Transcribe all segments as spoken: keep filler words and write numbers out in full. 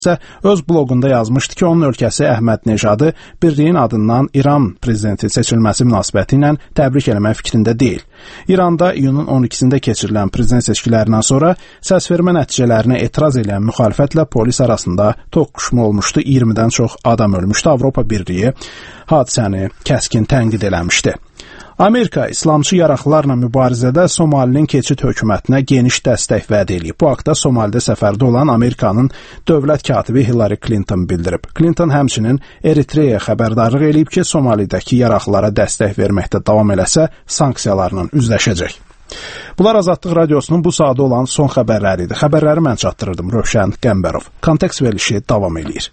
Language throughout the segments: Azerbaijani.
isə öz bloqunda yazmışdı ki, onun ölkəsi Əhməd Nejadı birliyin adından İran prezidenti seçilməsi münasibəti ilə təbrik eləmək fikrində deyil. İranda iyunun on ikisində keçirilən prezident seçkilərindən sonra səsvermə nəticələrinə etiraz edən müxalifətlə polis arasında toqquşma olmuşdu, iyirmidən çox adam ölmüşdü. Avropa Birliyi hadisəni kəskin tənqid eləmişdi. Amerika İslamçı yaraqlarla mübarizədə Somalinin keçid hökumətinə geniş dəstək vəd edib. Bu haqda Somalidə səfərdə olan Amerikanın dövlət katibi Hillary Clinton bildirib. Clinton həmçinin Eritreya xəbərdarlıq edib ki, Somalidəki yaraqlara dəstək verməkdə davam eləsə, sanksiyalarla üzləşəcək. Bunlar Azadlıq Radiosunun bu saatda olan son xəbərləri idi. Xəbərləri mən çatdırırdım, Rövşən Qəmbərov. Kontekst verilişi davam edir.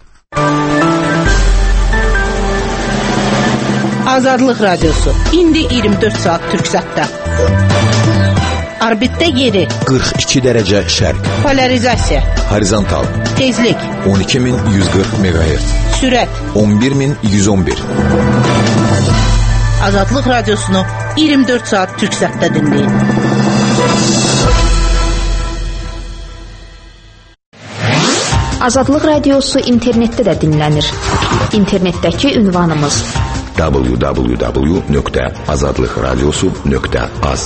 Azadlıq Radiosu. İndi iyirmi dörd saat Türksatda. Orbitdə yeri. qırx iki dərəcə şərq. Polarizasiya. Horizontal. Tezlik. on iki min yüz qırx meqahertz. Sürət. on bir min yüz on bir. Azadlıq Radiosunu iyirmi dörd saat Türksatda dinleyin. Azadlıq Radiosu internetdə də dinlənir. İnternetdəki ünvanımız w w w nöqtə azadlıq radiosu nöqtə az.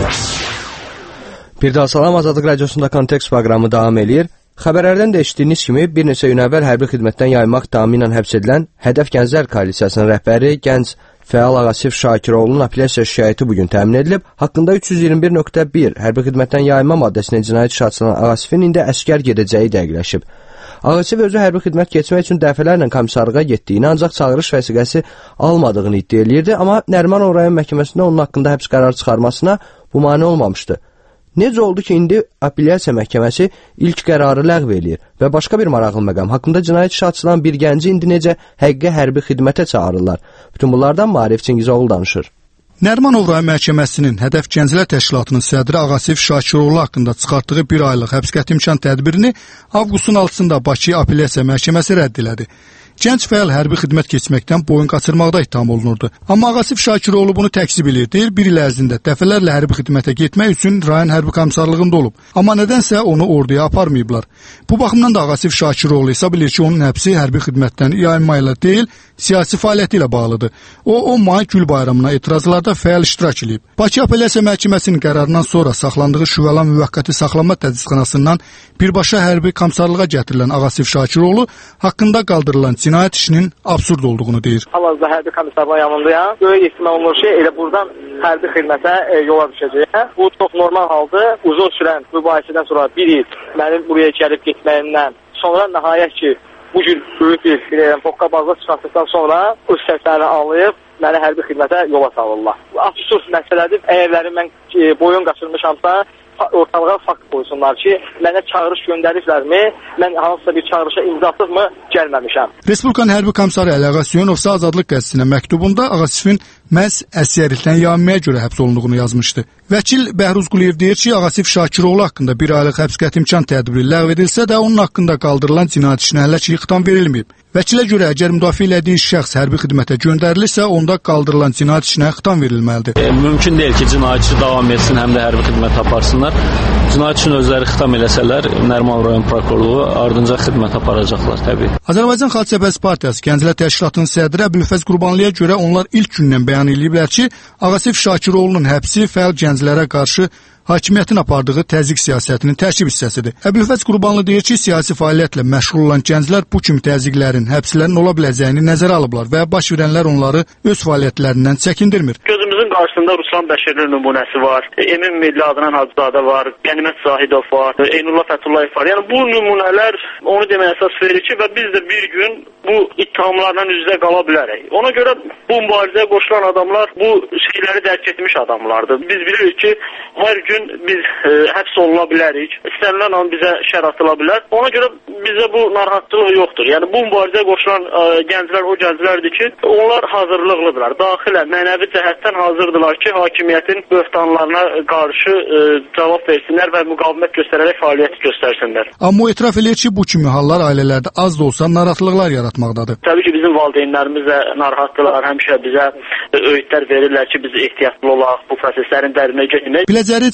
Bir daha salam, Azadlıq Radiosunda Kontekst proqramı davam edir. Xəbərlərdən də eşitdiyiniz kimi bir neçə gün əvvəl hərbi xidmətdən yaymaq damı ilə həbs edilən Hədəf Gənclər Koalisiyasının rəhbəri gənc fəal Ağasif Şakiroğlu'nun apellyasiya şikayəti bugün təmin edilib. Haqqında üç yüz iyirmi bir nöqtə bir hərbi xidmətdən yayma maddəsinə cinayət işi açılan Ağasifin indi əskər gedəcəyi dəqiqləşib. Ağasif özü hərbi xidmət keçmək üçün dəfələrlə komissarlığa getdiyini, ancaq çağırış vəsiqəsi almadığını iddia eləyirdi, amma Nərimanov rayon məhkəməsində onun haqqında həbs qərarı çıxarmasına bu mane olmamışdı. Necə oldu ki, indi apellyasiya məhkəməsi ilk qərarı ləğv eləyir və başqa bir maraqlı məqam, haqqında cinayət işi açılan bir gənci indi necə həqiqi hərbi xidmətə çağırırlar? Bütün bunlardan Maarif Çingizoğlu danışır. Nərimanov rayon məhkəməsinin Hədəf Gənclər Təşkilatının sədri Ağasif Şakiroğlu haqqında çıxartdığı bir aylıq həbs qəti imkan tədbirini avqustun altısında Bakı Apellyasiya Məhkəməsi rədd elədi. Gənc fəal hərbi xidmət keçməkdən boyun qaçırmaqda ittiham olunurdu. Amma Ağasif Şakiroğlu bunu təkzib edir. Deyir, bir il ərzində dəfələrlə hərbi xidmətə getmək üçün rayon hərbi komissarlığında olub. Amma nədənsə onu orduya aparmayıblar. Bu baxımdan da Ağasif Şakiroğlu hesab edir ki, onun həbsi hərbi xidmətdən yayınma ilə deyil, siyasi fəaliyyəti ilə bağlıdır. O, on may Gül bayramına etirazlarda fəal iştirak edib. Bakı Apellyasiya Məhkəməsinin qərarından sonra saxlandığı şüvəlan müvəqqəti saxlanma tədqiqatxanasından birbaşa hərbi komissarlığa gətirilən Ağasif Şakiroğlu haqqında qaldırılan cinayət işinin absurd olduğunu deyir. Hal-hazırda hərbi komissarlığa yanındayam. Böyük ehtimal olunur ki, elə buradan hərbi xidmətə e, yola düşəcək. Bu çox normal haldır. Uzun sürən mübahisədən sonra bir il mənim buraya gəlib getməyimdən sonra nəhayət ki, bu cür böyük bir hoqqabazlıq çıxartdıqdan sonra öz səslərini anlayıb məni hərbi xidmətə yola salırlar. Absurd məsələdir. Əgərləri mən e, boyun qaçırmışamsa, ortalığa fakt qoysunlar ki, mənə çağırış göndəriblərmi, mən hansısa bir çağırışa imzasızmı gəlməmişəm. Respublikanın hərbi komissarı Əli Ağasiyonov Azadlıq qəzetçisinə məktubunda Ağasifin məhz əsgərlikdən yanmaya görə həbs olunduğunu yazmışdı. Vəkil Bəhruz Quliyev deyir ki, Ağasif Şakiroğlu haqqında bir aylıq həbs qəti imkan tədbiri ləğv edilsə də onun haqqında qaldırılan cinayət işinə hələ ki xitam verilməyib. Vəkilə görə əgər müdafiə elədiyi şəxs hərbi xidmətə göndərilirsə, onda qaldırılan cinayət işinə xitam verilməlidir. E, mümkün deyil ki, cinayətçi davam etsin, həm də hərbi xidmət aparsınlar. Cinayət üçün özləri xitam eləsələr, Nərimanov rayon prokurorluğu ardınca xidmət aparacaqlar təbii. Azərbaycan Xalq Cəbhəsi Partiyası Gənclər Təşkilatının sədri Əbülfəz Qurbanlıya görə onlar ilk gündən bəyan ediblər ki, Ağasif Şakiroğlu'nun həbsi fəal gənclərə qarşı hakimiyyətin apardığı təzyiq siyasətinin tərkib hissəsidir. Əbülfəz Qurbanlı deyir ki, siyasi fəaliyyətlə məşğul olan gənclər bu kimi təzyiqlərin, həbslərin ola biləcəyini nəzərə alıblar və baş verənlər onları öz fəaliyyətlərindən çəkindirmir. Gözümüzün qarşısında Ruslan Bəşirli nümunəsi var, Emin Milli adlanan Hacızadə var, Qənimət Zahidov var, Eynullah Fəthullayev var. Yəni bu nümunələr onu deməyə əsas verir ki, və biz də bir gün bu ittihamlarla üz-üzə qala bilərik. Ona görə bu mübarizəyə qoşulan adamlar bu şeyləri dərk etmiş adamlardır. Biz bilirik ki, hər gün biz e, həbs oluna bilərik. İstənilən an bizə şər atıla bilər. Ona görə bizə bu narahatlıq yoxdur. Yəni bu mübarizəyə qoşulan e, gənclər o gənclərdir ki, onlar hazırlıqlıdırlar. Daxilən, mənəvi cəhətdən hazırdılar ki, hakimiyyətin böhtanlarına qarşı e, cavab versinlər və müqavimət göstərərək fəaliyyət göstərsinlər. Amma o etiraf edir ki, bu kimi hallar ailələrdə az da olsa narahatlıqlar yaratmaqdadır. Təbii ki, bizim valideynlərimiz də narahatlılar. Həmişə bizə öyüdlər verirlər ki, biz ehtiyatlı olaq, bu proseslərin dərinə getmək. Biləcəri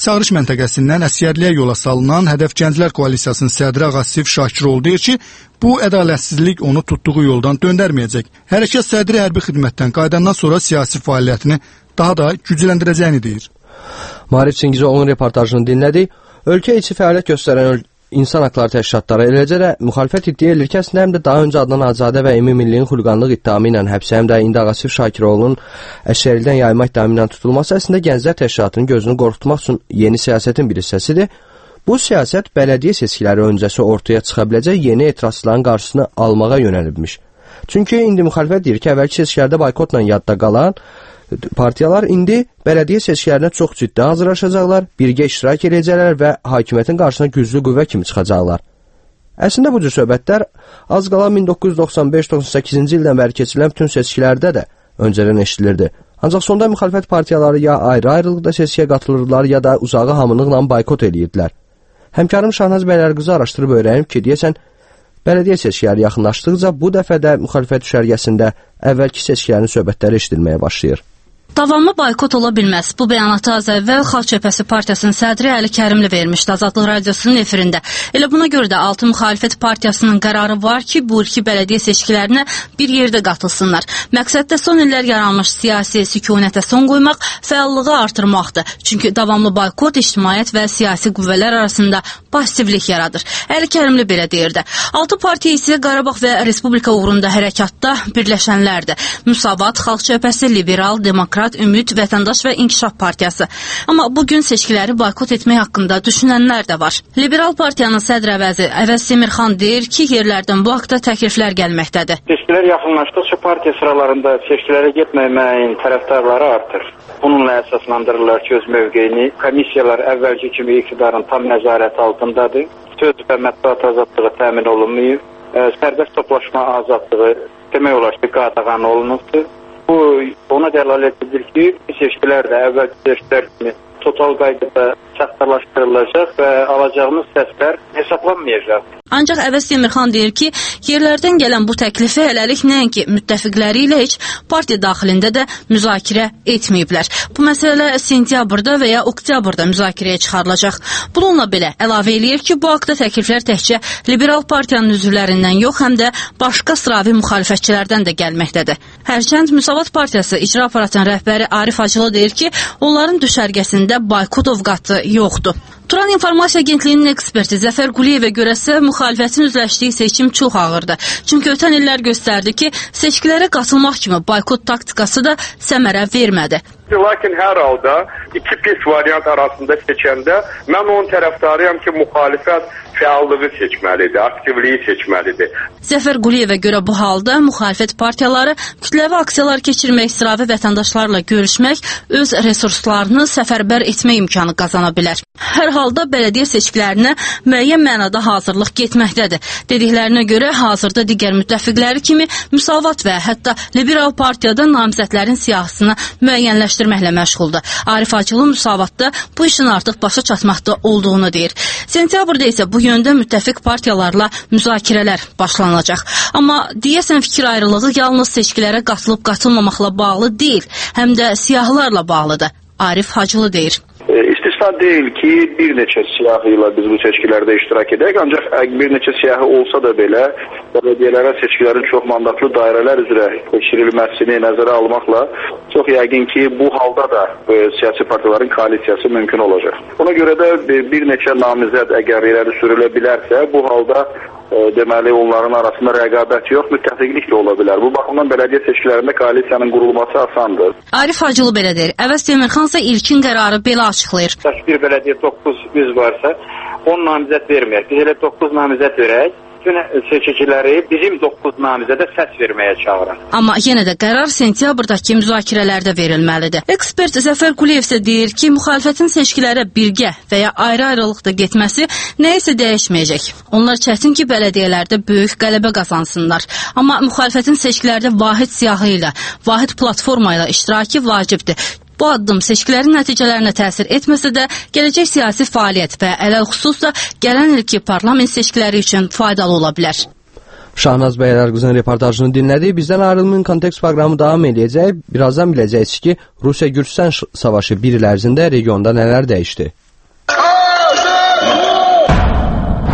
çağırış məntəqəsindən əsgərliyə yola salınan Hədəf Gənclər Koalisiyasının sədri Ağasif Şakiroğlu deyir ki, bu ədalətsizlik onu tutduğu yoldan döndərməyəcək. Hərəkat sədri hərbi xidmətdən qayıdandan sonra siyasi fəaliyyətini daha da gücləndirəcəyini deyir. Maarif Çingizoğlu'nun reportajını dinlədik. Ölkə içi fəaliyyət göstərən İnsan haqları təşkilatları, eləcə də müxalifət iddia edilir ki, əslində həm də daha öncə Adnan Azadə və Emin Milliyin xuliqanlıq ittihamı ilə həbsə, həm də indi Ağasif Şakiroğlu'nun əşərilikdən yayma ittihamı ilə tutulması əslində Gənclər Təşkilatının gözünü qorxutmaq üçün yeni siyasətin bir hissəsidir. Bu siyasət bələdiyyə seçkiləri öncəsi ortaya çıxa biləcək yeni etirazçıların qarşısını almağa yönəlibmiş. Çünki indi müxalifət deyir ki, əvvəlki seçkilərdə boykotla yadda qalan partiyalar indi bələdiyyə seçkilərinə çox ciddi hazırlaşacaqlar, birgə iştirak edəcəklər və hakimiyyətin qarşısına güclü qüvvə kimi çıxacaqlar. Əslində bu cür söhbətlər az qala min doqquz yüz doxsan beş doxsan səkkizinci ildən bəri keçirilən bütün seçkilərdə də öncədən eşidilirdi. Ancaq sonda müxalifət partiyaları ya ayrı-ayrılıqda seçkiyə qatılırdılar, ya da uzağı hamılıqla boykot edirdilər. Həmkarım Şahnaz Bəylərqızı araşdırıb öyrənib ki, deyəsən, bələdiyyə seçkiləri yaxınlaşdıqca bu dəfə də müxalifət düşərgəsində əvvəlki seçkilərin söhbətləri eşidilməyə başlayır. Davamlı boykot ola bilməz. Bu bəyanatı az əvvəl Xalq Cəbhəsi Partiyasının sədri Əli Kərimli vermişdi Azadlıq Radiosunun efirində. Elə buna görə də altı müxalifət partiyasının qərarı var ki, bu ilki bələdiyyə seçkilərinə bir yerdə qatılsınlar. Məqsəd də son illər yaranmış siyasi sükunətə son qoymaq, fəallığı artırmaqdır. Çünki davamlı boykot ictimaiyyət və siyasi qüvvələr arasında passivlik yaradır. Əli Kərimli belə deyirdi. Altı partiya isə Qarabağ və Respublika uğrunda hərəkatda birləşənlərdir. Müsavat, Xalq Cəbhəsi, Liberal, Demokrat, Ümid, Vətəndaş və İnkişaf Partiyası. Amma bugün seçkiləri boykot etmək haqqında düşünənlər də var. Liberal Partiyanın sədr əvəzi Əvəz Semirxan deyir ki, yerlərdən bu haqda təkliflər gəlməkdədir. Seçkilər yaxınlaşdıqca partiya sıralarında seçkilərə getməməyin tərəfdarları artır. Bununla əsaslandırırlar ki, öz mövqeyini. Komissiyalar əvvəlki kimi iqtidarın tam nəzarəti altındadır. Söz və mətbuat azadlığı təmin olunmayıb. Sərbəst toplaşma azadlığı demək olar ki, qadağan olunubdur. Bu ona dəlalət edir ki, seçkilər də əvvəlki seçkilər kimi total qaydada çatdırlaşdırılacaq və alacağımız səslər hesablanmayacaq. Ancaq Əvəz Semirxan deyir ki, yerlərdən gələn bu təklifi hələlik nəinki müttəfiqləri ilə heç partiya daxilində də müzakirə etməyiblər. Bu məsələ sentyabrda və ya oktyabrda müzakirəyə çıxarılacaq. Bununla belə əlavə eləyir ki, bu haqda təkliflər təkcə Liberal Partiyanın üzvlərindən yox, həm də başqa sıravi müxalifətçilərdən də gəlməkdədir. Hərçənd Müsavat Partiyası icra aparatının rəhbəri Arif Hacılı deyir ki, onların düşərgəsində boykot ovqatı yoxdur. Turan İnformasiya Agentliyinin eksperti Zəfər Quliyevə görəsə, müxalifətin üzləşdiyi seçim çox ağırdır. Çünki ötən illər göstərdi ki, seçkilərə qatılmaq kimi boykot taktikası da səmərə vermədi. Lakin hər halda iki pis variant arasında seçəndə mən onun tərəfdarıyam ki, müxalifət fəallığı seçməlidir, aktivliyi seçməlidir. Zəfər Quliyevə görə bu halda müxalifət partiyaları kütləvi aksiyalar keçirmək, sıravi vətəndaşlarla görüşmək, öz resurslarını səfərbər etmək imkanı qazana bilər. Hər halda bələdiyyə seçkilərinə müəyyən mənada hazırlıq getməkdədir. Dediklərinə görə hazırda digər müttəfiqləri kimi Müsavat və hətta Liberal Partiyada namizədlərin siyahısını müəyyənləşdirməklə məşğuldur. Arif Hacılı Müsavatda bu işin artıq başa çatmaqda olduğunu deyir. Sentyabrda isə bu yöndə müttəfiq partiyalarla müzakirələr başlanacaq. Amma deyəsən fikir ayrılığı yalnız seçkilərə qatılıb qatılmamaqla bağlı deyil, həm də siyahılarla bağlıdır. Arif Hacılı deyir. İstisna deyil ki, bir neçə siyahı ilə biz bu seçkilərdə iştirak edək, ancaq bir neçə siyahı olsa da belə, bələdiyyələrə seçkilərin çox mandatlı dairələr üzrə keçirilməsini nəzərə almaqla çox yəqin ki, bu halda da e, siyasi partiyaların koalisiyası mümkün olacaq. Ona görə də bir neçə namizəd əgər irəli sürülə bilərsə, bu halda e, deməli onların arasında rəqabət yox, müttəfiqlik də ola bilər. Bu baxımdan bələdiyyə seçkilərində koalisiyanın qurulması asandır. Arif Hacılı belə deyir. Əvəz Semirxan isə ilkin qərarı belə açıqlayır. Bir bələdiyyə doqquz yüz varsa, on namizəd verməyək. Biz elə doqquz namizəd verək. Bütün seçiciləri bizim doqquz namizədə səs verməyə çağırır. Amma yenə də qərar sentyabrdakı müzakirələrdə verilməlidir. Ekspert Zəfər Quliyev isə deyir ki, müxalifətin seçkilərə birgə və ya ayrı-ayrılıqda getməsi nəyisə dəyişməyəcək. Onlar çətin ki, bələdiyyələrdə böyük qələbə qazansınlar. Amma müxalifətin seçkilərdə vahid siyahı ilə, vahid platforma ilə iştirakı vacibdir. Bu addım seçkilərin nəticələrinə təsir etməsə də, gələcək siyasi fəaliyyət və ələlxüsus da gələn ilki parlament seçkiləri üçün faydalı ola bilər. Şahnaz Bəylərqızın reportajını dinlədik. Bizdən ayrılmayın, kontekst proqramı davam edəcək. Birazdan biləcəksiniz ki, Rusiya-Gürcüstan savaşı bir il ərzində regionda nələr dəyişdi.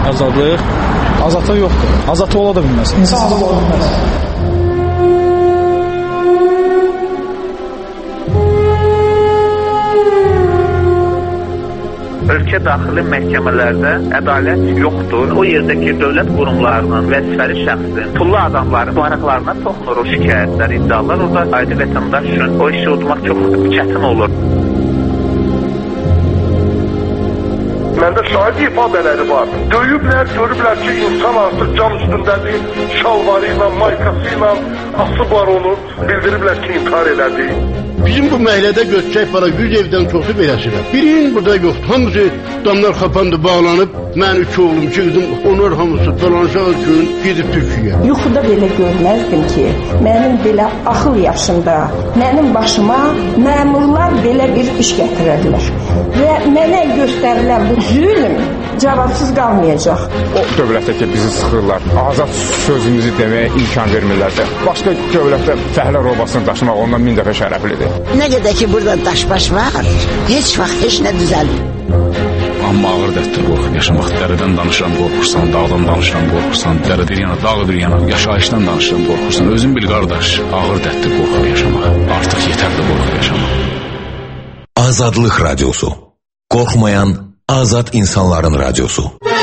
Azadlıq? Azadlıq yoxdur. Azadlıq ola da bilməz. İnsan azad ola bilməz. Ölkə daxili məhkəmələrdə ədalət yoxdur. O yerdəki dövlət qurumlarının vəzifəli şəxsin, pullu adamların maraqlarına toxunur o şikayətlər, iddialar. Orada adi vətəndaş üçün o işi udmaq çox çətin olur. Məndə şahid ifadələri var. Döyüblər, görüblər ki, insan artıq cam üstündədir, şalvarı ilə, maykası ilə asıb var onu, bildiriblər ki, intihar elədi. Bizim bu məhəllədə göçək para yüz evdən çoxu beləsinə. Birinin burada yoxdur. Hamısı damlar xapandı, bağlanıb. Mən üç oğlum, iki qızım, onlar hamısı dolanışaq üçün gedib Türkiyəyə. Yuxuda belə görməzdim ki, mənim belə axıl yaşımda, mənim başıma məmurlar belə bir iş gətirədilər. Və mənə göstərilən bu zülm cavabsız qalmayacaq. O dövlətdə ki, bizi sıxırlar, azad sözümüzü deməyə imkan vermirlərsə, başqa dövlətdə fəhlə robasını daşımaq ondan min dəfə şərəflidir. Nə qədər ki, burada daş-baş var, heç vaxt heç nə düzəlmir. Amma ağır dərddir qorxub yaşamaq. Dərədən danışıram, qorxursan, dağdan danışıram, qorxursan, dərə bir yana, dağ bir yana, yaşayışdan danışıram, qorxursan. Özün bil qardaş, ağır dərddir qorxub yaşamaq. Artıq yetərli qorxub yaşamaq. Azadlıq Radyosu. Qorxmayan azad insanların radyosu.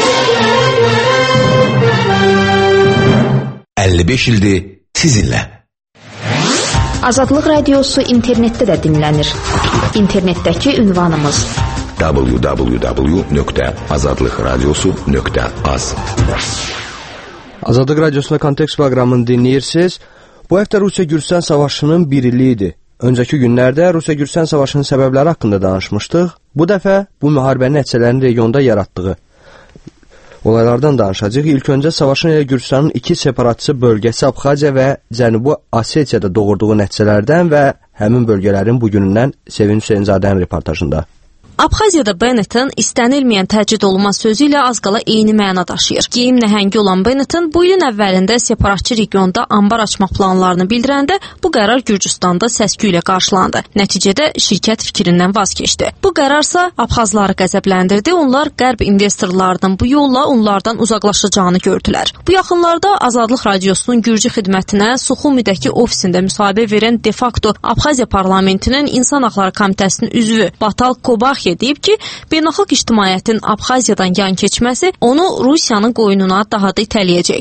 əlli beş ildir sizinlə. Azadlıq Radiosu internetdə də dinlənir. İnternetdəki ünvanımız w w w nöqtə azadlıq radiosu nöqtə az. Azadlıq Radiosunda Kontekst proqramını dinləyirsiniz. Bu həftə Rusiya-Gürcüstan savaşının bir ili idi. Öncəki günlərdə Rusiya-Gürcüstan savaşının səbəbləri haqqında danışmışdıq. Bu dəfə bu müharibənin nəticələrini regionda yaratdığı olaylardan danışacağıq. İlk öncə savaşın ilə Gürcüstanın iki separatçı bölgəsi Abxaziya və Cənubi Osetiyada doğurduğu nəticələrdən və həmin bölgələrin bugünündən Sevin Hüseynzadənin reportajında. Abxaziyada Bennetin istənilməyən təcrid olunmaz sözü ilə az qala eyni məna daşıyır. Geyim nəhəngi olan Bennetin bu ilin əvvəlində separatçı regionda ambar açmaq planlarını bildirəndə bu qərar Gürcüstanda səs-küy ilə qarşılandı. Nəticədə şirkət fikrindən vaz keçdi. Bu qərarsa Abxazları qəzəbləndirdi. Onlar qərb investorlarının bu yolla onlardan uzaqlaşacağını gördülər. Bu yaxınlarda Azadlıq Radiosunun Gürcü xidmətinə Suxumidəki ofisində müsahibə verən de facto Abxaziya parlamentinin İnsan Haqları Komitəsinin üzvü Batal Kobax deyib ki, beynəlxalq ictimaiyyətin Abxaziyadan yan keçməsi onu Rusiyanın qoynuna daha da itələyəcək.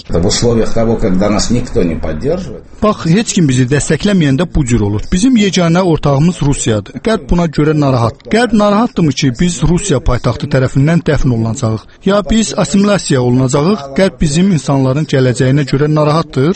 Bax, heç kim bizi dəstəkləməyəndə bu cür olur. Bizim yeganə ortağımız Rusiyadır. Qərb buna görə narahat. Qərb narahatdırmı ki, biz Rusiya paytaxtı tərəfindən dəfn olunacağıq? Ya biz assimilasiya olunacağıq? Qərb bizim insanların gələcəyinə görə narahatdır?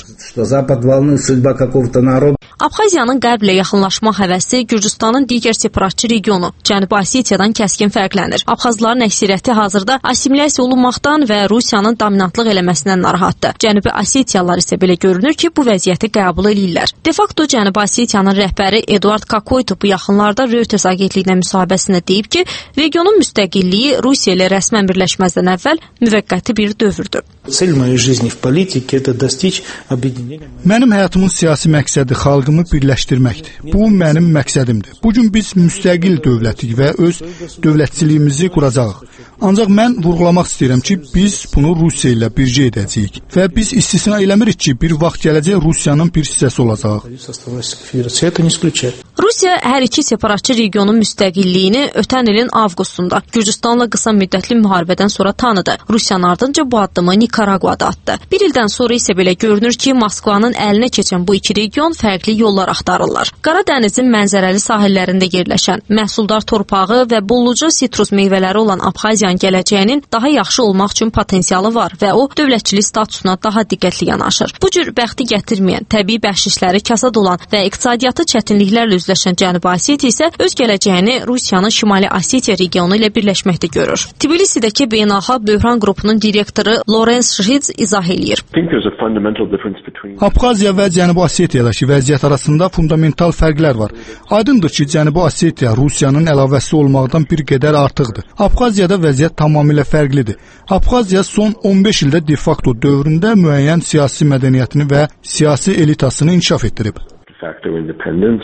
Abxaziyanın qərblə yaxınlaşma həvəsi Gürcüstanın digər separatçı regionu Cənubi Osetiyadan kəskin fərqlənir. Abxazların əksəriyyəti hazırda assimilasiya olunmaqdan və Rusiyanın dominantlıq eləməsindən narahatdır. Cənubi Osetiyalılar isə belə görünür ki, bu vəziyyəti qəbul edirlər. De facto Cənubi Osetiyanın rəhbəri Eduard Kakoyto bu yaxınlarda Reuters agentliyinə müsahibəsində deyib ki, regionun müstəqilliyi Rusiya ilə rəsmən birləşməzdən əvvəl müvəqqəti bir dövrdür. Mənim həyatımın siyasi məqsədi xalqımı birləşdirməkdir. Bu mənim məqsədimdir. Bugün biz müstəqil dövlətik və öz dövlətçiliyimizi quracağıq. Ancaq mən vurğulamaq istəyirəm ki, biz bunu Rusiya ilə bircə edəcəyik və biz istisna eləmirik ki, bir vaxt gələcək Rusiyanın bir hissəsi olacaq. Rusiya hər iki separatçı regionun müstəqilliyini ötən ilin avqustunda Gürcüstanla qısa müddətli müharibədən sonra tanıdı. Rusiyanın ardınca bu addımı Nikaraguada atdı. Bir ildən sonra isə belə görünür ki, Moskvanın əlinə keçən bu iki region fərqli yollar axtarırlar. Qara dənizin mənzərəli sahillərində yerləşən, məhsuldar torpağı və bolluca sitrus meyvələri olan Abxaziyanın gələcəyinin daha yaxşı olmaq üçün potensialı var və o dövlətçilik statusuna daha diqqətli yanaşır. Bu cür bəxti gətirməyən, təbii bəxşişləri kasad olan və iqtisadiyyatı çətinliklərlə üzləşən Cənubi Osetiya isə öz gələcəyini Rusiyanın Şimali Osetiya regionu ilə birləşməkdə görür. Tbilisidəki beynəlxalq böhran qrupunun direktoru Lorenz Shridz izah eləyir. Abxaziya və Cənubi Osetiyadakı vəziyyət arasında fundamental fərqlər var. Aydındır ki, Cənubi Osetiya Rusiyanın əlavəsi olmaqdan bir qədər artıqdır. Abxaziyada vəziyyət tamamilə fərqlidir. Abxaziya son on beş ildə de facto dövründə müəyyən siyasi mədəniyyətini və siyasi elitasını inkişaf etdirib.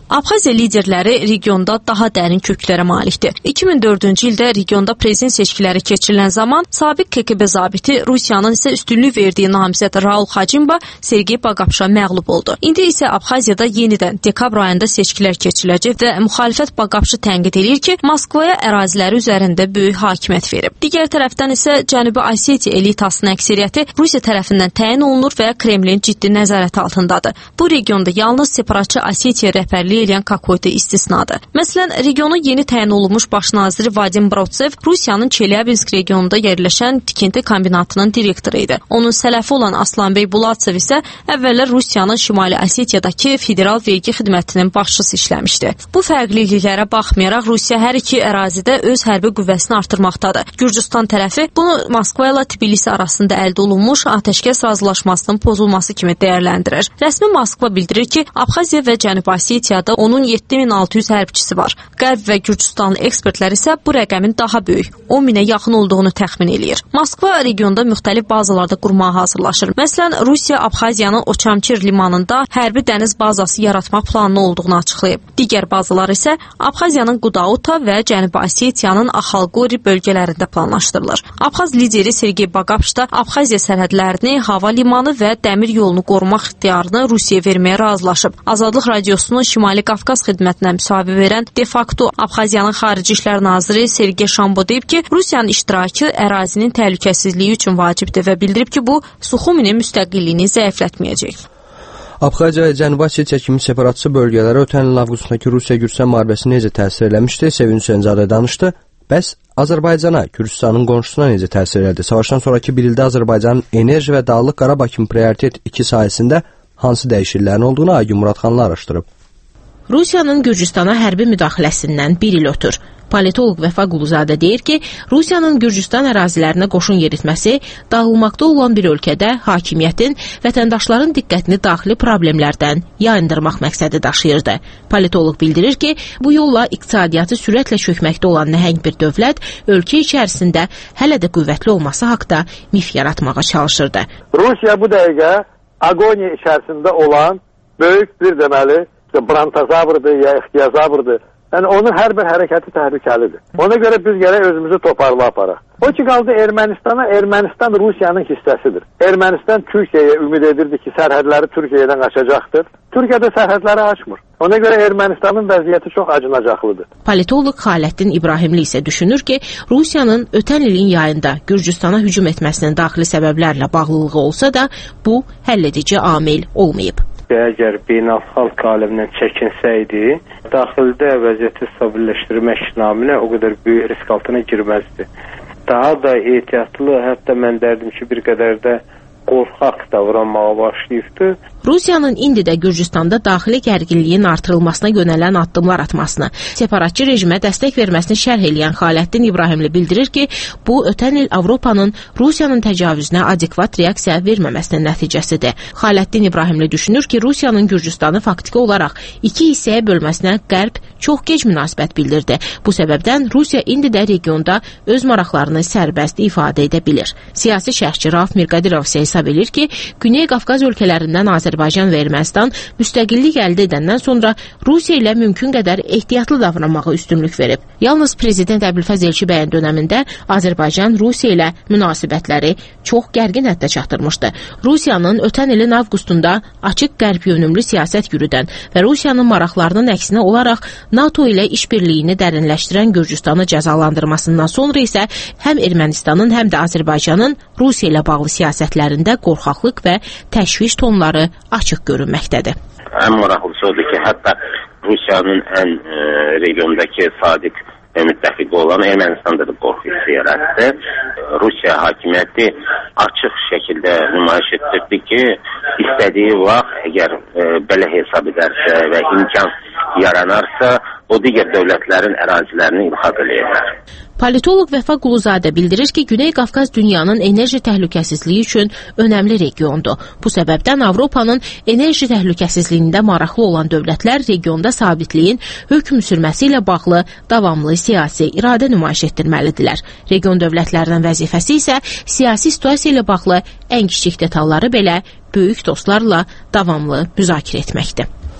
Abxaziya liderləri regionda daha dərin köklərə malikdir. iki min dördüncü ildə regionda prezident seçkiləri keçirilən zaman sabiq K G B zabiti Rusiyanın isə üstünlük verdiyi namizəd Raul Xacimba Sergey Bagapşa məğlub oldu. İndi isə Abxaziyada yenidən dekabr ayında seçkilər keçiriləcək və müxalifət Bagapşı tənqid edir ki, Moskvaya əraziləri üzərində böyük hakimiyyət verib. Digər tərəfdən isə Cənubi Osetiya elitasının əksəriyyəti Rusiya tərəfindən təyin olunur və Kremlin ciddi nəzarəti altındadır. Bu regionda yalnız separatçı Osetiya rəhbərliyi eləyən Kakoyda istisnadır. Məsələn, regionun yeni təyin olunmuş baş naziri Vadim Brotsev Rusiyanın Çelyabinsk regionunda yerləşən tikinti kombinatının direktoru idi. Onun sələfi olan Aslanbey Bulatsev isə əvvəllər Rusiyanın Şimali Osetiyadakı federal vergi xidmətinin başçısı işləmişdi. Bu fərqliliklərə baxmayaraq Rusiya hər iki ərazidə öz hərbi qüvvəsini artırmaqdadır. Gürcüstan tərəfi bunu Moskva ilə Tbilisi arasında əldə olunmuş atəşkəs razılaşmasının pozulması kimi dəyərləndirir. Rəsmi Moskva bildirir ki, Abxaziya və Cənubi Osetiyada onun yeddi min altı yüz hərbçisi var. Qərb və Gürcüstanlı ekspertlər isə bu rəqəmin daha böyük, on minə yaxın olduğunu təxmin eləyir. Moskva regionda müxtəlif bazalarda qurmağa hazırlaşır. Məsələn, Rusiya Abxaziyanın Oçamkir limanında hərbi dəniz bazası yaratmaq planı olduğunu açıqlayıb. Digər bazalar isə Abxaziyanın Qudauta və Cənubi Osetiyanın Axalqori bölgələrində planlaşdırılır. Abxaz lideri Sergey Bagapş da Abxaziya sərhədlərini, hava limanı və dəmir yolunu qorumaq ixtiyarını Rusiyaya verməyə razılaşıb. Azadlıq Radiosunun Şimali Qafqaz xidmətinə müsahibə verən de facto Abxaziyanın Xarici İşlər naziri Sergey Şambo deyib ki, Rusiyanın iştirakı ərazinin təhlükəsizliyi üçün vacibdir və bildirib ki, bu Suxuminin müstəqilliyini zəiflətməyəcək. Abxaziya, Cənubi Osetiya kimi separatçı bölgələrə ötən il avqustundakı Rusiya-Gürcüstan müharibəsi necə təsir eləmişdi? Sevinç Hüseynzadə danışdı. Bəs Azərbaycana, Gürcüstanın qonşusuna necə təsir elədi? Savaşdan sonraki bir ildə Azərbaycanın enerji və Dağlıq Qarabağ kimi prioritet iki sahəsində hansı dəyişikliklərin olduğunu Aygün Muradxanlı araşdırıb. Rusiyanın Gürcüstana hərbi müdaxiləsindən bir il ötür. Politoloq Vəfa Quluzadə deyir ki, Rusiyanın Gürcüstan ərazilərinə qoşun yeritməsi dağılmaqda olan bir ölkədə hakimiyyətin vətəndaşların diqqətini daxili problemlərdən yayındırmaq məqsədi daşıyırdı. Politoloq bildirir ki, bu yolla iqtisadiyyatı sürətlə çökməkdə olan nəhəng bir dövlət ölkə içərisində hələ də qüvvətli olması haqda mif yaratmağa çalışırdı. Rusiya bu dəqiqə agoniya içərisində olan böyük bir deməli brantazavrdır ya ixtiyazavrdır. Yəni onun hər bir hərəkəti təhlükəlidir. Ona görə biz gərək özümüzü toparla aparaq. O ki qaldı Ermənistana, Ermənistan Rusiyanın hissəsidir. Ermənistan Türkiyəyə ümid edirdi ki, sərhədləri Türkiyədən açacaqdır. Türkiyə də sərhədləri açmır. Ona görə Ermənistanın vəziyyəti çox acınacaqlıdır. Politoloq Xaləddin İbrahimli isə düşünür ki, Rusiyanın ötən ilin yayında Gürcüstana hücum etməsinin daxili səbəblərlə bağlılığı olsa da, bu həlledici amil olmayıb. Əgər beynəlxalq aləmdən çəkinsəydi, daxildə vəziyyəti stabilləşdirmək naminə o qədər böyük risk altına girməzdi. Daha da ehtiyatlı, hətta mən dərdim ki, bir qədər də qorxaq davranmağa başlayıbdı. Rusiyanın indi də Gürcüstanda daxili gərginliyin artırılmasına yönələn addımlar atmasını, separatçı rejimə dəstək verməsini şərh eləyən Xaləddin İbrahimli bildirir ki, bu ötən il Avropanın Rusiyanın təcavüzünə adekvat reaksiya verməməsinin nəticəsidir. Xaləddin İbrahimli düşünür ki, Rusiyanın Gürcüstanı faktiki olaraq iki hissəyə bölməsinə Qərb çox gec münasibət bildirdi. Bu səbəbdən Rusiya indi də regionda öz maraqlarını sərbəst ifadə edə bilir. Siyasi şərhçi Rauf Mirqadirov isə hesab edir ki, Güney Qafqaz ölkələrindən Azərbaycan və Ermənistan müstəqillik əldə edəndən sonra Rusiya ilə mümkün qədər ehtiyatlı davranmağa üstünlük verib. Yalnız Prezident Əbülfəz Elçibəyin dönəmində Azərbaycan Rusiya ilə münasibətləri çox gərgin həddə çatdırmışdı. Rusiyanın ötən ilin avqustunda açıq qərb yönümlü siyasət yürüdən və Rusiyanın maraqlarının əksinə olaraq NATO ilə işbirliyini dərinləşdirən Gürcüstanı cəzalandırmasından sonra isə həm Ermənistanın, həm də Azərbaycanın Rusiya ilə bağlı siyasətlərində qorxaqlıq və təşviş tonları açıq görünməkdədir. Ən maraqlısı odur ki, hətta Rusiyanın ən e, regiondakı sadiq və müttəfiqi olan Ermənistanda da qorxu hissi yaratdı. Rusiya hakimiyyəti açıq şəkildə nümayiş etdirdi ki, istədiyi vaxt əgər e, belə hesab edərsə və imkan yaranarsa, o digər dövlətlərin ərazilərini ilhaq eləyirlər. Politoloq Vəfa Quluzadə bildirir ki, Güney Qafqaz dünyanın enerji təhlükəsizliyi üçün önəmli regiondur. Bu səbəbdən Avropanın enerji təhlükəsizliyində maraqlı olan dövlətlər regionda sabitliyin hökm sürməsi ilə bağlı davamlı siyasi iradə nümayiş etdirməlidirlər. Region dövlətlərinin vəzifəsi isə siyasi situasiya ilə bağlı ən kiçik detalları belə böyük dostlarla davamlı müzakirə etməkdir.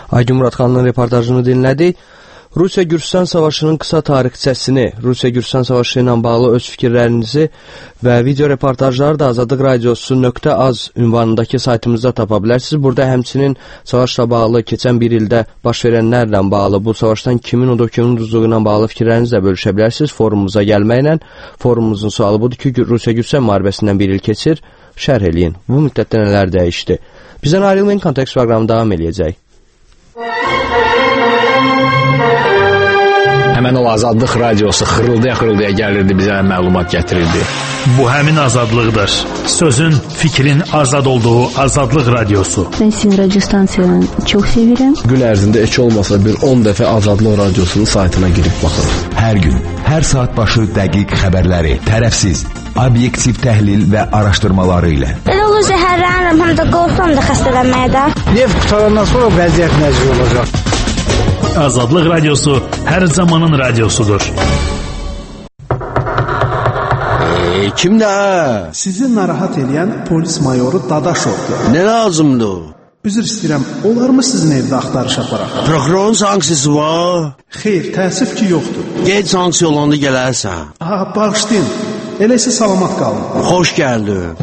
Aygün Muradxanın reportajını dinlədik. Rusiya-Gürcüstan savaşının qısa tarixçəsini, Rusiya-Gürcüstan savaşı ilə bağlı öz fikirlərinizi və video reportajları da azadlıq radiosu nöqtə az ünvanındakı saytımızda tapa bilərsiniz. Burada həmçinin savaşla bağlı, keçən bir ildə baş verənlərlə bağlı, bu savaşdan kimin udub, kimin uduzluğu ilə bağlı fikirlərinizi də bölüşə bilərsiniz forumumuza gəlməklə. Forumumuzun sualı budur ki, Rusiya-Gürcüstan müharibəsindən bir il keçir, şərh eləyin. Bu müddətdə nələr dəyişdi? Bizdən ayrılmayın, Kontekst proqramı davam eləyəcək. Həmən o Azadlıq radiosu xırıldaya-xırıldaya gəlirdi, bizə məlumat gətirirdi. Bu həmin azadlıqdır. Sözün, fikrin azad olduğu Azadlıq radiosu. Ben sizin radyo stansiyanı çok sevirəm. Gün ərzində heç olmasa bir on dəfə Azadlıq radiosunun saytına girib baxır. Hər gün, hər saat başı dəqiq xəbərləri, tərəfsiz, obyektiv təhlil və araşdırmaları ilə. Elə olur zəhərlənirəm, həm də qorxuram da xəstələnməyə də. Neft qutarandan sonra vəziyyət necə olacaq? Azadlıq radiosu hər zamanın radiosudur. E, kimdə? Sizi narahat edən polis mayoru Dadaşovdur. Nə lazımdır? Üzr istəyirəm, olar mı sizin evdə axtarış aparaq? Prokurorun sanksiyası var? Xeyr, təəssüf ki, yoxdur. Gec sanksiya olanda gələrsən. Ha, bağışlayın. Elə isə salamat qalın. Xoş gəldin.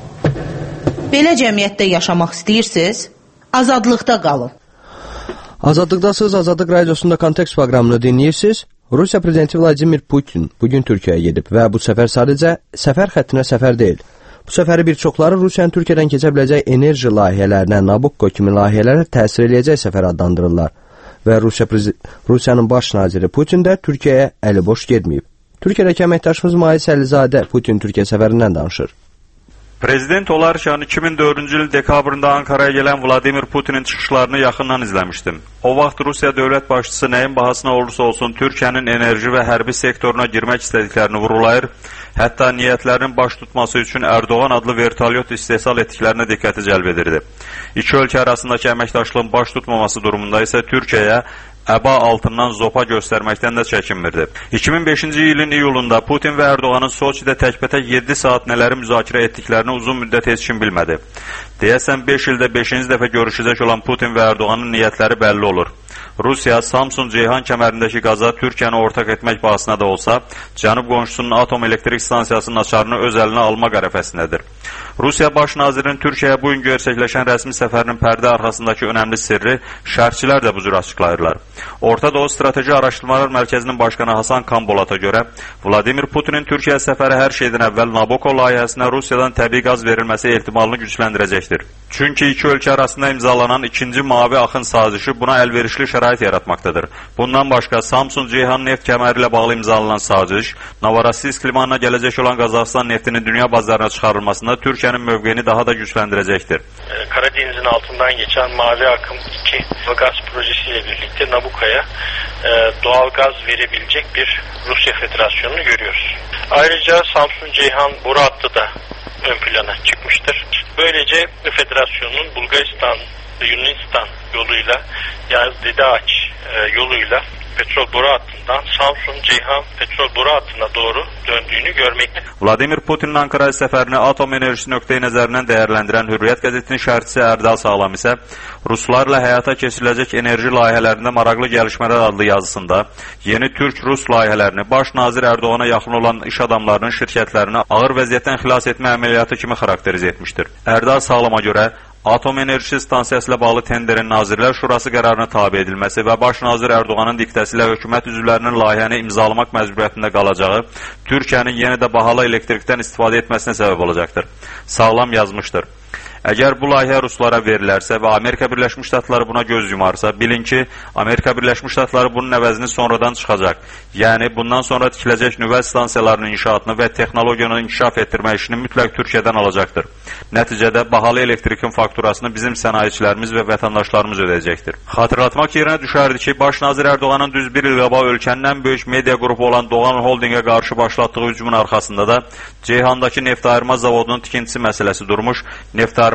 Belə cəmiyyətdə yaşamaq istəyirsiniz? Azadlıqda qalın. Azadlıqdasınız, Azadlıq radiosunda Kontekst proqramını dinləyirsiniz. Rusiya prezidenti Vladimir Putin bugün Türkiyəyə gedib və bu səfər sadəcə səfər xəttinə səfər deyil. Bu səfəri bir çoxları Rusiyanın Türkiyədən keçə biləcək enerji layihələrinə, Nabucco kimi layihələrə təsir eləyəcək səfər adlandırırlar. Və Rusiya Rusiyanın baş naziri Putin də Türkiyəyə əli boş getməyib. Türkiyədəki əməkdaşımız Mayis Əlizadə Putin Türkiyə səfərindən danışır. Prezident olarkən iki min dördüncü il dekabrında Ankaraya gələn Vladimir Putinin çıxışlarını yaxından izləmişdim. O vaxt Rusiya dövlət başçısı nəyin bahasına olursa olsun Türkiyənin enerji və hərbi sektoruna girmək istədiklərini vurğulayır, hətta niyyətlərinin baş tutması üçün Erdoğan adlı vertolyot istehsal etdiklərinə diqqəti cəlb edirdi. İki ölkə arasındakı əməkdaşlığın baş tutmaması durumunda isə Türkiyəyə əba altından zopa göstərməkdən də çəkinmirdi. iki min beşinci ilin iyulunda Putin və Erdoğanın Soçidə təkbətək yeddi saat nələri müzakirə etdiklərini uzun müddət heç kim bilmədi. Deyəsən beş ildə beşinci dəfə görüşəcək olan Putin və Erdoğanın niyyətləri bəlli olur. Rusiya Samsun-Ceyhan kəmərindəki qaza Türkiyəni ortaq etmək bahasına da olsa, cənub qonşusunun atom elektrik stansiyasının açarını öz əlinə almaq ərəfəsindədir. Rusiya baş nazirinin Türkiyəyə bugün gerçəkləşən rəsmi səfərinin pərdə arxasındakı önəmli sirri şərhçilər də bu cür açıqlayırlar. Orta Doğu Strateji Araşdırmalar Mərkəzinin başqanı Hasan Kambolata görə, Vladimir Putinin Türkiyə səfəri hər şeydən əvvəl Nabucco layihəsinə Rusiyadan təbii qaz verilməsi ehtimalını gücləndirəcəkdir. Çünki iki ölkə arasında imzalanan ikinci mavi axın sazişi buna əlverişli şərait yaratmaqdadır. Bundan başqa Samsun-Ceyhan neft kəməri ilə bağlı imzalanan saziş, Novorossiysk limanına gələcək olan Qazaxıstan neftinin dünya bazarına çıxarılmasında Türkiyənin mövqeyini daha da gücləndirəcəkdir. Karadeniz'in altından geçen Mavi Akım iki gaz projesiyle birlikte Nabucca'ya e, doğal gaz verebilecek bir Rusya Federasyonu'nu görüyoruz. Ayrıca Samsun-Ceyhan boru hattı da ön plana çıkmıştır. Böylece Federasyon'un Bulgaristan ve Yunanistan yoluyla yani Dede Ağaç e, yoluyla petrol boru hattından Samsun-Ceyhan petrol boru hattına doğru döndüğünü görmekte. Vladimir Putin'in Ankara səfərini atom enerjisi nöqteyi nəzərindən dəyərləndirən Hürriyyət qəzetinin şərhçisi Ərdal Sağlam isə Ruslarla həyata keçiriləcək enerji layihələrində maraqlı gəlişmələr adlı yazısında yeni Türk-Rus layihələrini baş nazir Erdoğana yaxın olan iş adamlarının şirkətlərini ağır vəziyyətdən xilas etmə əməliyyatı kimi xarakterizə etmişdir. Ərdal Sağlama görə Atom enerjisi stansiyası ilə bağlı tenderin Nazirlər Şurası qərarına tabi edilməsi və baş nazir Erdoğanın diktəsi ilə hökumət üzvlərinin layihəni imzalamaq məcburiyyətində qalacağı Türkiyənin yenə də bahalı elektrikdən istifadə etməsinə səbəb olacaqdır. Sağlam yazmışdır. Əgər bu layihə Ruslara verilərsə və Amerika Birləşmiş Ştatları buna göz yumarsa, bilin ki, Amerika Birləşmiş Ştatları bunun əvəzini sonradan çıxacaq. Yəni, bundan sonra tikiləcək nüvə stansiyalarının inşaatını və texnologiyanı inkişaf etdirmə işini mütləq Türkiyədən alacaqdır. Nəticədə bahalı elektrikin fakturasını bizim sənayeçilərimiz və vətəndaşlarımız ödəyəcəkdir. Xatırlatmaq yerinə düşərdi ki, baş nazir Erdoğanın düz bir il qabaq ölkənin ən böyük media qrupu olan Doğan Holdingə qarşı başlatdığı hücumun arxasında da Ceyhandakı neft ayırma zavodunun tikintisi məsələsi durmuş, neft ayırma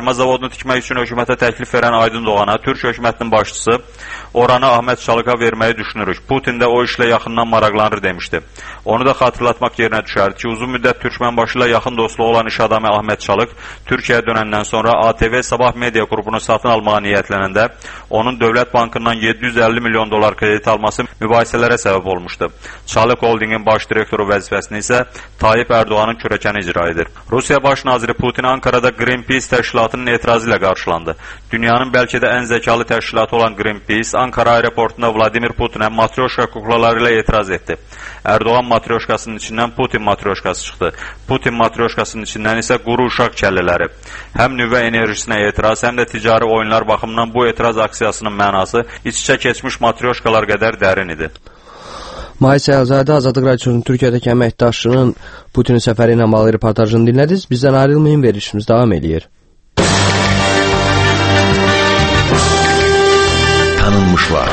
Yarıma zavodunu tikmək üçün hökumətə təklif verən Aydın Doğana Türk hökumətinin başçısı oranı Ahmet Çalık'a verməyi düşünürük. Putin də o işlə yaxından maraqlanır demişdi. Onu da xatırlatmaq yerinə düşər ki, uzun müddət Türkmenbaşı ilə yaxın dostluğu olan iş adamı Ahmet Çalık Türkiyəyə dönəndən sonra A T V Sabah Media qrupunu satın almağa niyyətlənəndə onun Dövlət Bankından yeddi yüz əlli milyon dolar kredit alması mübahisələrə səbəb olmuşdu. Çalık Holdingin baş direktoru vəzifəsini isə Tayyip Erdoğan'ın kürəkəni icra edir. Rusiya Baş naziri Putin Ankara'da Greenpeace təşkilatının etirazı ilə qarşılandı. Dünyanın bəlkə də ən zəkalı təşkilatı olan Greenpeace Ankara aeroportunda Vladimir Putinə matryoşka kuklaları ilə etiraz etdi. Erdoğan matryoşkasının içindən Putin matryoşkası çıxdı. Putin matryoşkasının içindən isə quru uşaq kəllələri. Həm nüvə enerjisinə etiraz, həm də ticari oyunlar baxımından bu etiraz aksiyasının mənası iç-içə keçmiş matryoşkalar qədər dərin idi. Mahir Səyahzadə Azadlıq Radiosunun Türkiyədəki əməkdaşının Putinin səfəri ilə bağlı reportajını dinlədiniz. Bizdən ayrılmayın, verilişimiz davam edir. Tanınmışlar.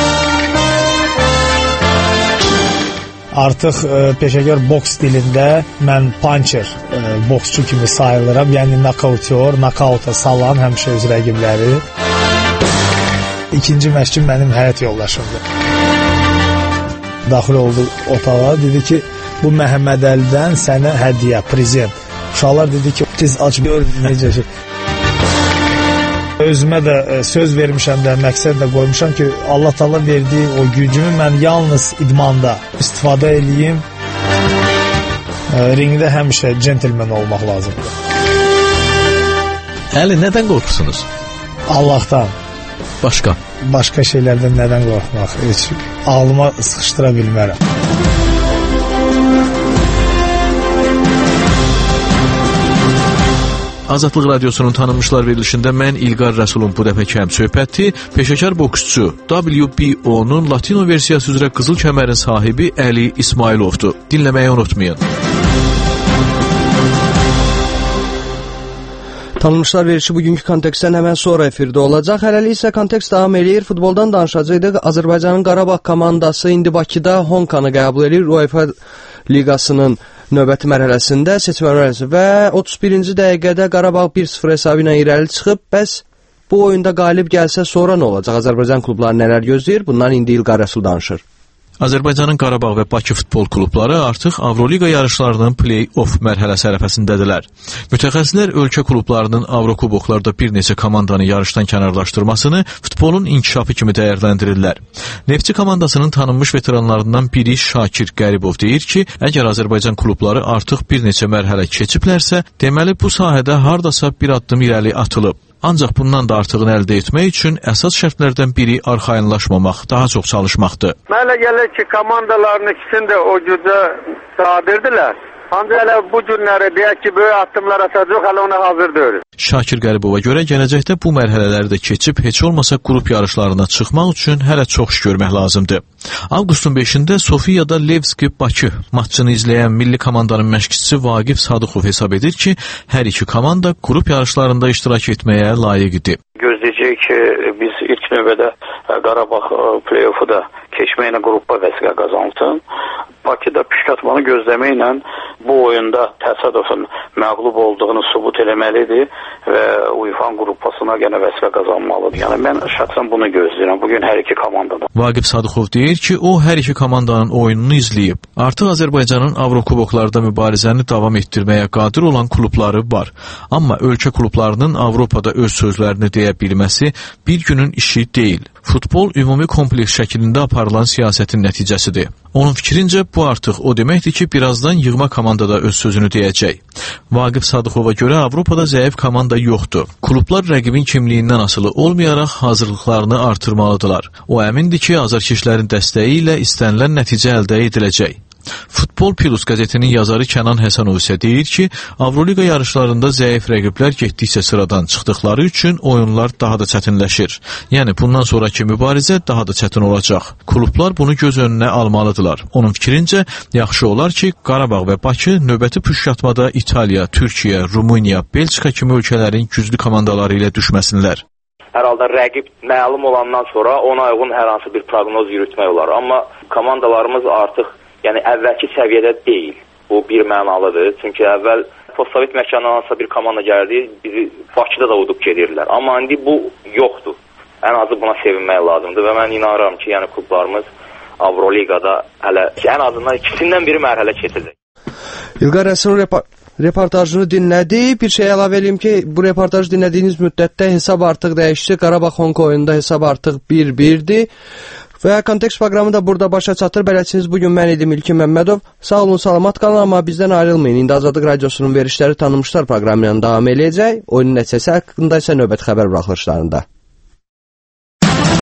Artıq e, peşəkar boks dilində mən puncher e, boksçu kimi sayılıram. Yəni nokautor, nokauta salan həmişə öz rəqibləri. İkinci məşqim mənim həyat yoldaşımdır. Daxil oldu otağa, dedi ki, bu Məhəmməd Əlidən sənə hədiyyə, prezent. Uşaqlar dedi ki, tez aç gör necə şey. Özümə də söz vermişəm də, məqsəd də qoymuşam ki, Allah Taala verdiyi o gücümü mən yalnız idmanda istifadə eləyim. Ringdə həmişə centilmen olmaq lazımdır. Əli, nədən qorxursunuz? Allahdan. Başqa? Başqa şeylərdən nədən qorxmaq? Heç ağlıma sıxışdıra bilmərəm. Azadlıq Radiosunun tanınmışlar verilişində mən İlqar Rəsulun bu dəfəki həm söhbəti peşəkar boksçu W B O-nun latino versiyası üzrə qızıl kəmərin sahibi Əli İsmailovdur. Dinləməyi unutmayın. Tanınmışlar verilişi bugünkü kontekstdən həmən sonra efirdə olacaq. Hələlik isə kontekst davam eləyir. Futboldan danışacaqdıq. Azərbaycanın Qarabağ komandası indi Bakıda Honkanı qəbul edir. UEFA liqasının növbəti mərhələsində seçmə mərhələsi və otuz birinci dəqiqədə Qarabağ bir sıfır hesabı ilə irəli çıxıb. Bəs bu oyunda qalib gəlsə sonra nə olacaq? Azərbaycan klubları nələr gözləyir? Bundan indi İlqar Rəsul danışır. Azərbaycanın Qarabağ və Bakı futbol klubları artıq Avroliqa yarışlarının play-off mərhələsi ərəfəsindədirlər. Mütəxəssislər ölkə klublarının Avrokuboklarda bir neçə komandanı yarışdan kənarlaşdırmasını futbolun inkişafı kimi dəyərləndirirlər. Neftçi komandasının tanınmış veteranlarından biri Şakir Qəribov deyir ki, əgər Azərbaycan klubları artıq bir neçə mərhələ keçiblərsə, deməli bu sahədə hardasa bir addım irəli atılıb. Ancaq bundan da artığını əldə etmək üçün əsas şərtlərdən biri arxayınlaşmamaq, daha çox çalışmaqdır. Mənə gəlir ki, komandaların ikisini də o gücə qadirdirlər. Ancaq hələ bu günləri deyək ki, böyük addımlar atacaq, hələ ona hazır deyirik. Şakir Qəribova görə gələcəkdə bu mərhələləri də keçib heç olmasa qrup yarışlarına çıxmaq üçün hələ çox iş görmək lazımdır. Avqustun beşində Sofiyada Levski Bakı maçını izləyən milli komandanın məşqçisi Vaqif Sadıxov hesab edir ki, hər iki komanda qrup yarışlarında iştirak etməyə layiq idi. Gözləyəcək ki, biz ilk növbədə Qarabağ play-offu da keçməklə qrupda vəsiqə qazanılsın. Bakıda püşkatmanı gözləməklə bu oyunda təsadüfün məğlub olduğunu sübut eləməlidir və UEFA qrupasına yenə vəsiqə qazanmalıdır. Yəni mən şəxsən bunu gözləyirəm bugün hər iki komandadan. Vaqif Sadıxov deyir ki, o hər iki komandanın oyununu izləyib. Artıq Azərbaycanın Avrokuboklarda mübarizəni davam etdirməyə qadir olan klubları var. Amma ölkə klublarının Avropada öz sözlərini deyə bilməsi bir günün işi deyil. Futbol ümumi kompleks şəklində aparılan siyasətin nəticəsidir. Onun fikrincə bu artıq o deməkdir ki, birazdan yığma komandada öz sözünü deyəcək. Vaqif Sadıxova görə Avropada zəif komanda yoxdur. Klublar rəqibin kimliyindən asılı olmayaraq hazırlıqlarını artırmalıdırlar. O əmindir ki, azarkeşlərin dəstəyi ilə istənilən nəticə əldə ediləcək. Futbol Plus qəzetinin yazarı Kənan Həsənov isə deyir ki, Avroliqa yarışlarında zəif rəqiblər getdikcə sıradan çıxdıqları üçün oyunlar daha da çətinləşir. Yəni bundan sonraki mübarizə daha da çətin olacaq. Klublar bunu göz önünə almalıdırlar. Onun fikrincə, yaxşı olar ki, Qarabağ və Bakı növbəti püşkatmada İtaliya, Türkiyə, Rumıniya, Belçika kimi ölkələrin güclü komandaları ilə düşməsinlər. Hər halda rəqib məlum olandan sonra ona uyğun hər hansı bir proqnoz yürütmək olar. Amma komandalarımız artıq yəni əvvəlki səviyyədə deyil. Bu bir mənalıdır. Çünki əvvəl postsovet məkandan hansısa bir komanda gəldi, bizi Bakıda da udub gedirlər. Amma indi bu yoxdur. Ən azı buna sevinmək lazımdır və mən inanıram ki, yəni klublarımız Avroliqada hələ ən azından ikisindən biri mərhələ keçəcək. İlqar Rəsulun repor reportajını dinlədi. Bir şey əlavə edeyim ki, bu reportajı dinlədiyiniz müddətdə hesab artıq dəyişdi. Qarabağ-Honko oyununda hesab artıq bir birdir. Və Kontekst proqramı da burada başa çatır. Bələdçiniz bugün mən idim İlkin Məmmədov. Sağ olun, salamat qalın, amma bizdən ayrılmayın. İndi Azadlıq Radiosunun verişləri tanınmışlar proqramı ilə davam eləyəcək. Oyunun nəticəsi haqqında isə növbəti xəbər buraxılışlarında.